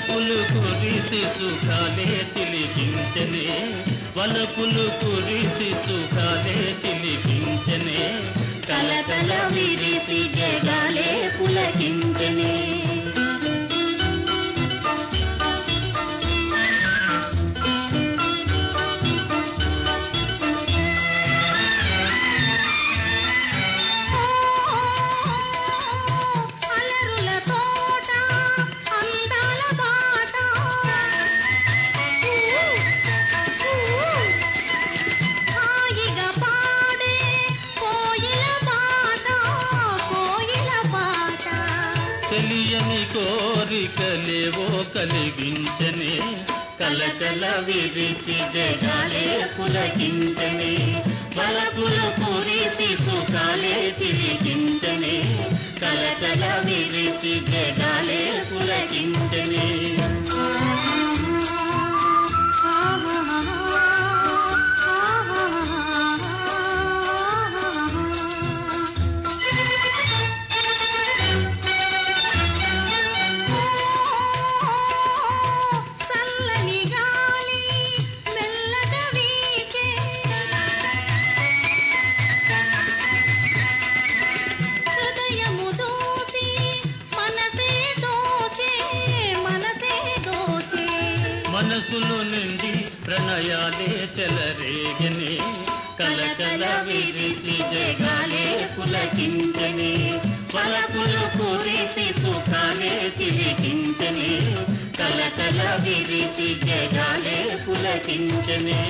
వలపులు కురిసి సుఖాలే తిలికించనే వలపులు కురిసి సుఖాలే తిలికించనే కలకల విరిసి జగాలే పులకించనే తెలియని కోరికలేవో కలిగించనే కలకల విరిసి జగాలే పులకించనే వలపులు కురిసి సుఖాలే తిలికించనే కలకల విరిసి జగాలే పులకించనే మనసులో నిండి ప్రణయాలే చెలరేగనే కలకల విరిసి జగాలే పులకించనే వలపులు కురిసి సుఖాలే తిలికించనే కలకల విరిసి జగాలే పులకించనే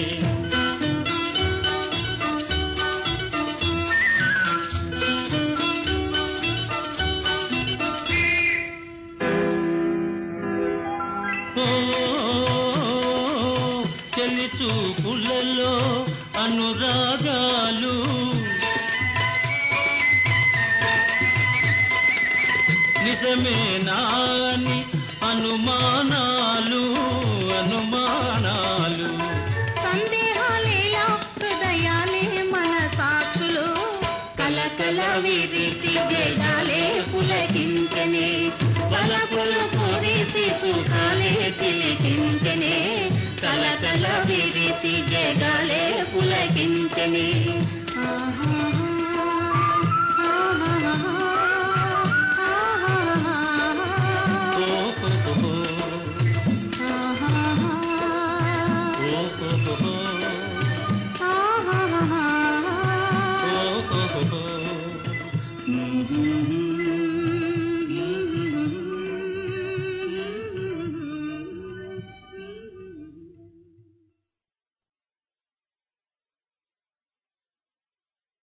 చెలి చూపులలో అనురాగాలు నిజమేనా అని అనుమానాలు అనుమానాలు సందేహాలేలా హృదయాలే మన సాక్షులు కలకల విరిసి జగాలే పులకించనే వలపులు కురిసి సుఖాలే తిలికించనే కలకల విరిసి జగాలే